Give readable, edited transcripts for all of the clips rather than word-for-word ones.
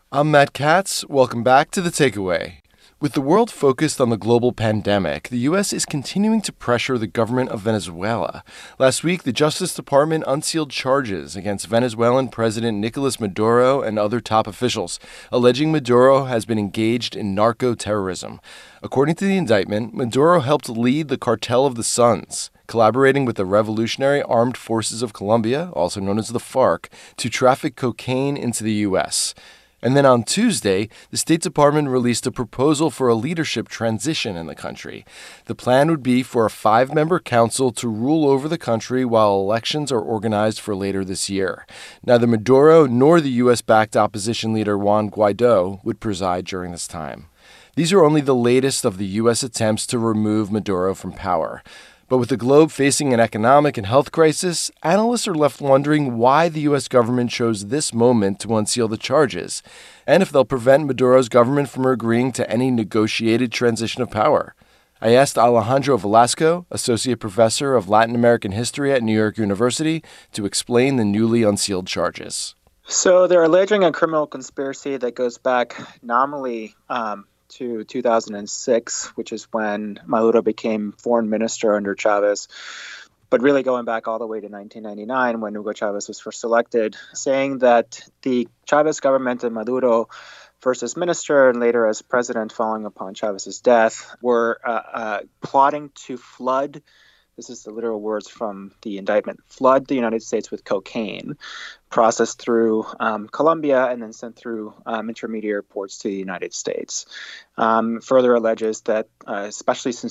I'm Matt Katz. Welcome back to The Takeaway. With the world focused on the global pandemic, the U.S. is continuing to pressure the government of Venezuela. Last week, the Justice Department unsealed charges against Venezuelan President Nicolas Maduro and other top officials, alleging Maduro has been engaged in narco-terrorism. According to the indictment, Maduro helped lead the Cartel of the Suns, collaborating with the Revolutionary Armed Forces of Colombia, also known as the FARC, to traffic cocaine into the U.S. And then on Tuesday, the State Department released a proposal for a leadership transition in the country. The plan would be for a 5-member council to rule over the country while elections are organized for later this year. Neither Maduro nor the U.S.-backed opposition leader Juan Guaido would preside during this time. These are only the latest of the U.S. attempts to remove Maduro from power. But with the globe facing an economic and health crisis, analysts are left wondering why the U.S. government chose this moment to unseal the charges, and if they'll prevent Maduro's government from agreeing to any negotiated transition of power. I asked Alejandro Velasco, Associate Professor of Latin American History at New York University, to explain the newly unsealed charges. So they're alleging a criminal conspiracy that goes back nominally to 2006, which is when Maduro became foreign minister under Chavez, but really going back all the way to 1999 when Hugo Chavez was first elected, saying that the Chavez government and Maduro, first as minister and later as president following upon Chavez's death, were plotting to flood. This is the literal words from the indictment: flood the United States with cocaine, processed through Colombia and then sent through intermediary ports to the United States. Further alleges that, especially since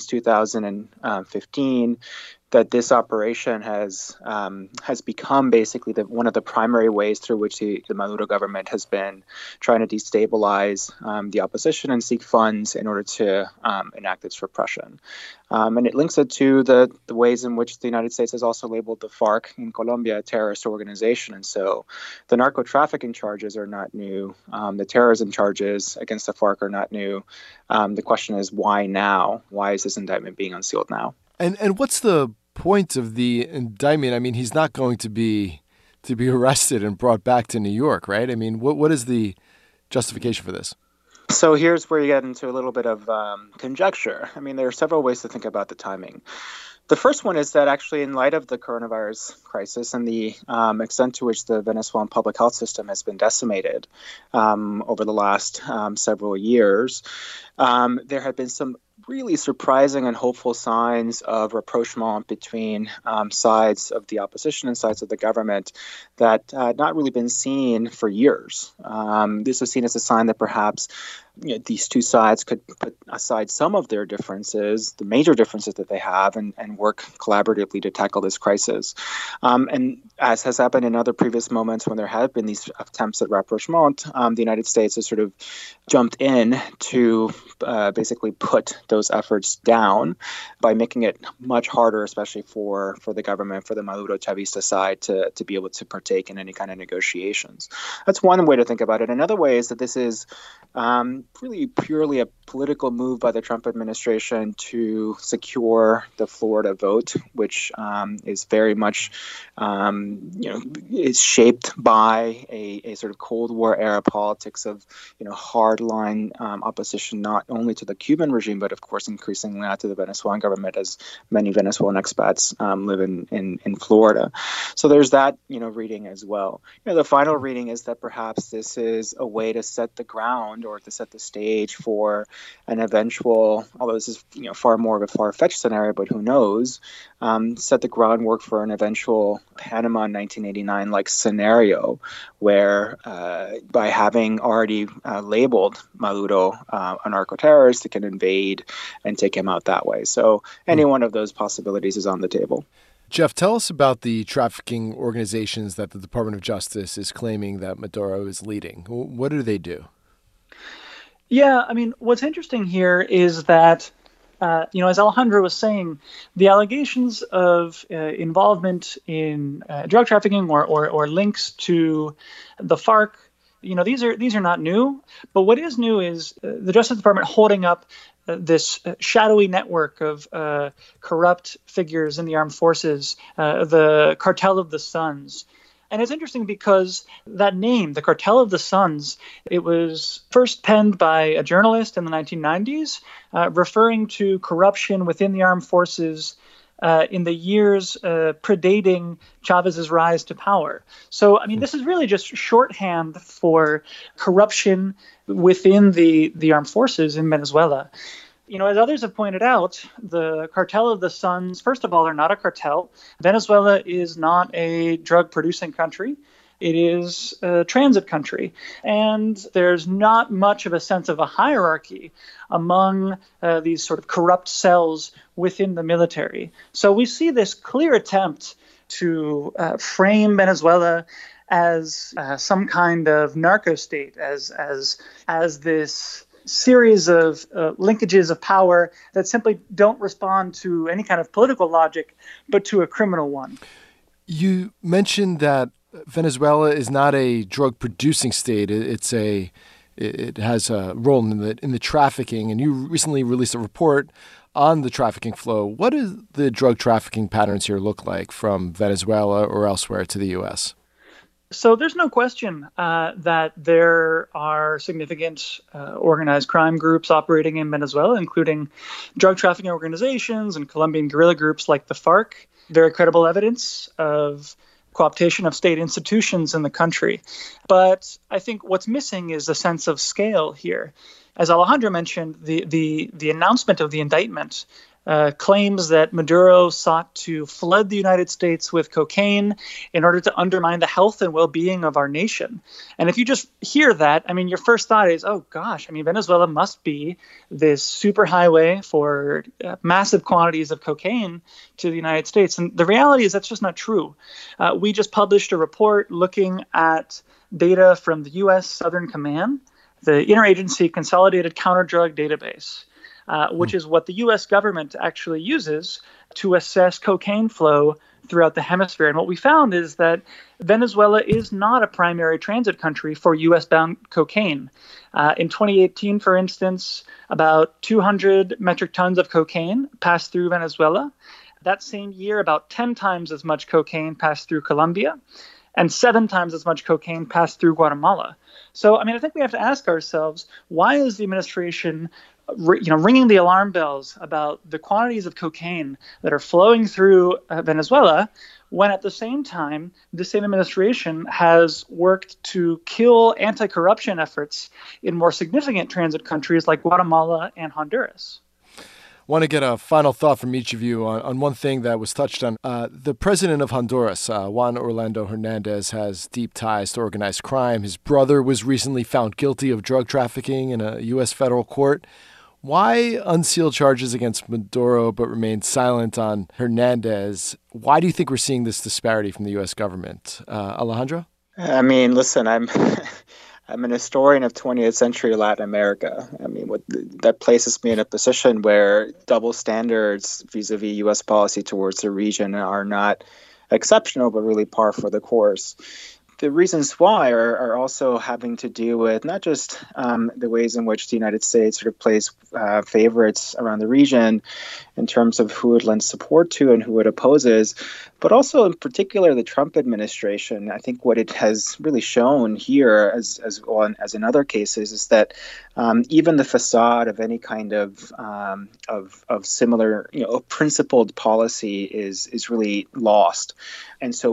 2015, that this operation has become basically one of the primary ways through which the Maduro government has been trying to destabilize the opposition and seek funds in order to enact its repression. And it links it to the ways in which the United States has also labeled the FARC in Colombia a terrorist organization. And so the narco trafficking charges are not new. The terrorism charges against the FARC are not new. The question is, why now? Why is this indictment being unsealed now? And what's the point of the indictment? I mean, he's not going to be arrested and brought back to New York, right? I mean, what is the justification for this? So here's where you get into a little bit of conjecture. I mean, there are several ways to think about the timing. The first one is that actually, in light of the coronavirus crisis and the extent to which the Venezuelan public health system has been decimated over the last several years, there have been some really surprising and hopeful signs of rapprochement between sides of the opposition and sides of the government that had not really been seen for years. This was seen as a sign that perhaps these two sides could put aside some of their differences, the major differences that they have, and work collaboratively to tackle this crisis. And as has happened in other previous moments when there have been these attempts at rapprochement, the United States has sort of jumped in to basically put those efforts down by making it much harder, especially for the government, for the Maduro Chavista side, to be able to partake in any kind of negotiations. That's one way to think about it. Another way is that this is really purely a political move by the Trump administration to secure the Florida vote, which is very much, is shaped by a sort of Cold War era politics of, hardline opposition, not only to the Cuban regime, but of course increasingly not to the Venezuelan government, as many Venezuelan expats live in Florida. So there's that, reading as well. The final reading is that perhaps this is a way to set the ground or to set the stage for an eventual, although this is far more of a far-fetched scenario, but who knows, set the groundwork for an eventual Panama 1989-like scenario where by having already labeled Maduro a narco-terrorist, it can invade and take him out that way. So any one of those possibilities is on the table. Jeff, tell us about the trafficking organizations that the Department of Justice is claiming that Maduro is leading. What do they do? Yeah, I mean, what's interesting here is that, as Alejandro was saying, the allegations of involvement in drug trafficking or links to the FARC, these are not new. But what is new is the Justice Department holding up this shadowy network of corrupt figures in the armed forces, the Cartel of the Suns. And it's interesting because that name, the Cartel of the Suns, it was first penned by a journalist in the 1990s, referring to corruption within the armed forces in the years predating Chavez's rise to power. So, I mean, this is really just shorthand for corruption within the armed forces in Venezuela. You know, as others have pointed out, the Cartel of the Suns, first of all, are not a cartel. Venezuela is not a drug-producing country. It is a transit country. And there's not much of a sense of a hierarchy among these sort of corrupt cells within the military. So we see this clear attempt to frame Venezuela as some kind of narco state, as this series of linkages of power that simply don't respond to any kind of political logic, but to a criminal one. You mentioned that Venezuela is not a drug-producing state. It has a role in the trafficking, and you recently released a report on the trafficking flow. What do the drug trafficking patterns here look like from Venezuela or elsewhere to the U.S.? So there's no question that there are significant organized crime groups operating in Venezuela, including drug trafficking organizations and Colombian guerrilla groups like the FARC. Very credible evidence of cooptation of state institutions in the country. But I think what's missing is a sense of scale here. As Alejandro mentioned, the announcement of the indictment claims that Maduro sought to flood the United States with cocaine in order to undermine the health and well-being of our nation. And if you just hear that, I mean, your first thought is, oh gosh, I mean, Venezuela must be this superhighway for massive quantities of cocaine to the United States. And the reality is that's just not true. We just published a report looking at data from the U.S. Southern Command, the Interagency Consolidated Counter-Drug Database, which is what the U.S. government actually uses to assess cocaine flow throughout the hemisphere. And what we found is that Venezuela is not a primary transit country for U.S.-bound cocaine. In 2018, for instance, about 200 metric tons of cocaine passed through Venezuela. That same year, about 10 times as much cocaine passed through Colombia, and 7 times as much cocaine passed through Guatemala. So, I mean, I think we have to ask ourselves, why is the administration ringing the alarm bells about the quantities of cocaine that are flowing through Venezuela, when at the same time, the same administration has worked to kill anti-corruption efforts in more significant transit countries like Guatemala and Honduras? Want to get a final thought from each of you on one thing that was touched on. The president of Honduras, Juan Orlando Hernandez, has deep ties to organized crime. His brother was recently found guilty of drug trafficking in a U.S. federal court. Why unseal charges against Maduro but remain silent on Hernandez? Why do you think we're seeing this disparity from the U.S. government? Alejandro? I mean, listen, I'm an historian of 20th century Latin America. I mean, that places me in a position where double standards vis-a-vis U.S. policy towards the region are not exceptional, but really par for the course. The reasons why are also having to do with not just the ways in which the United States sort of plays favorites around the region in terms of who it lends support to and who it opposes, but also in particular the Trump administration. I think what it has really shown here, as well as in other cases, is that even the facade of any kind of similar, principled policy is really lost. And so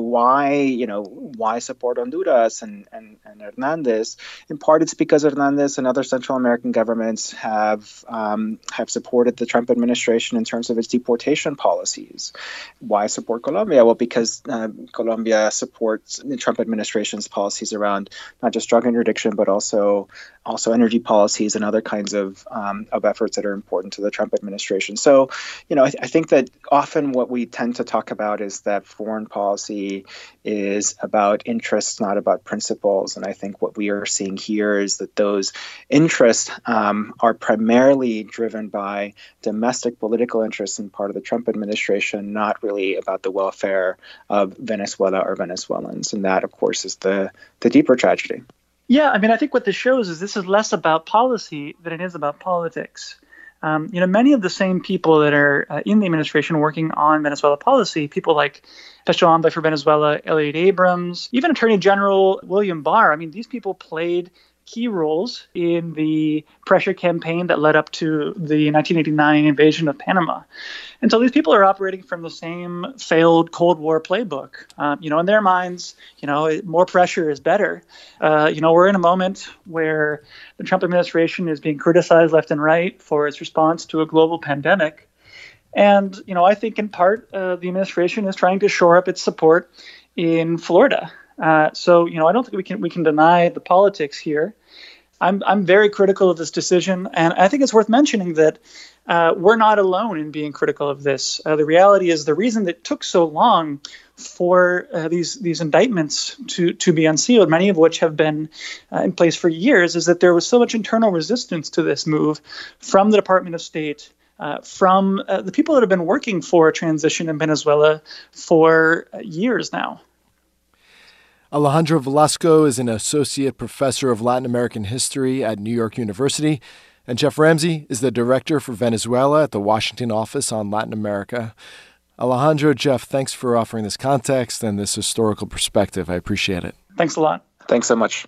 why support Honduras and Hernandez? In part, it's because Hernandez and other Central American governments have supported the Trump administration in terms of its deportation policies. Why support Colombia? Well, because Colombia supports the Trump administration's policies around not just drug interdiction, but also energy policies and other kinds of efforts that are important to the Trump administration. So, I think that often what we tend to talk about is that foreign policy is about interests, not about principles. And I think what we are seeing here is that those interests are primarily driven by domestic political interests in part of the Trump administration, not really about the welfare of Venezuela or Venezuelans. And that, of course, is the deeper tragedy. Yeah, I mean, I think what this shows is this is less about policy than it is about politics. Many of the same people that are in the administration working on Venezuela policy, people like Special Envoy for Venezuela, Elliot Abrams, even Attorney General William Barr, I mean, these people played key roles in the pressure campaign that led up to the 1989 invasion of Panama. And so these people are operating from the same failed Cold War playbook. In their minds, more pressure is better. We're in a moment where the Trump administration is being criticized left and right for its response to a global pandemic. And, I think in part the administration is trying to shore up its support in Florida. I don't think we can deny the politics here. I'm very critical of this decision, and I think it's worth mentioning that we're not alone in being critical of this. The reality is the reason that it took so long for these indictments to be unsealed, many of which have been in place for years, is that there was so much internal resistance to this move from the Department of State, from the people that have been working for a transition in Venezuela for years now. Alejandro Velasco is an associate professor of Latin American history at New York University, and Jeff Ramsey is the director for Venezuela at the Washington office on Latin America. Alejandro, Jeff, thanks for offering this context and this historical perspective. I appreciate it. Thanks a lot. Thanks so much.